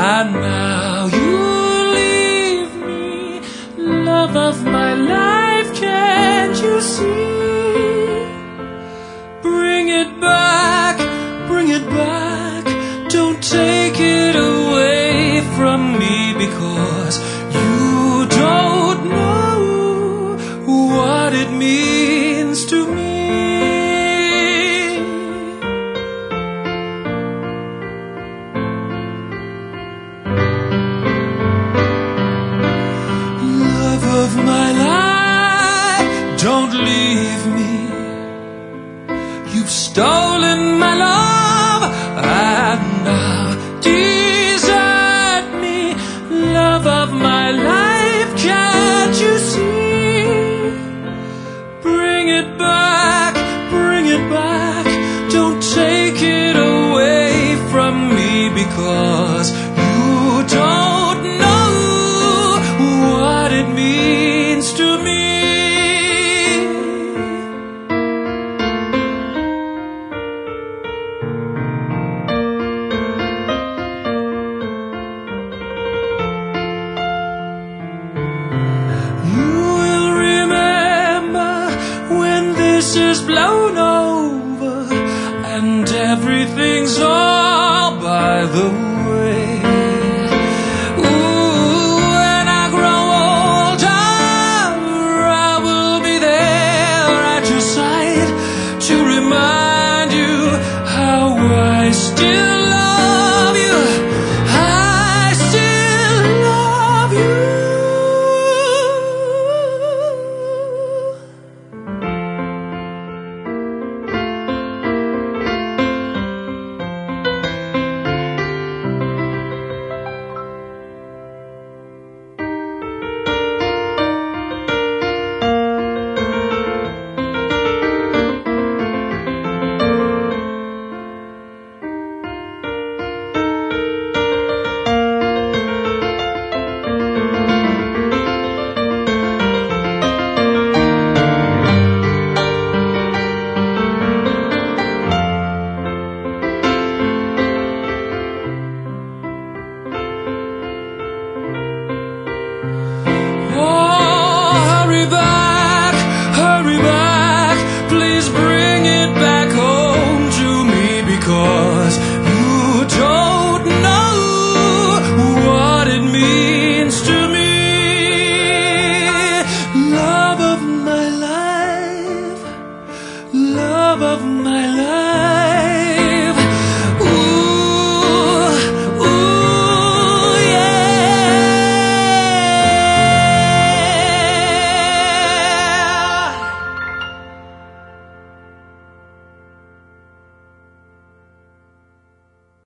and now you leave me, love of my life, can't you see? Bring it back, don't take it away from me, because you don't know what it means to me. Love of my life, don't leave me. You've stolen my love and now desert me. Love of my life, can't you see? Bring it back, don't take it away from me, because you don't know what it means to me. Is blown over and everything's all by the way.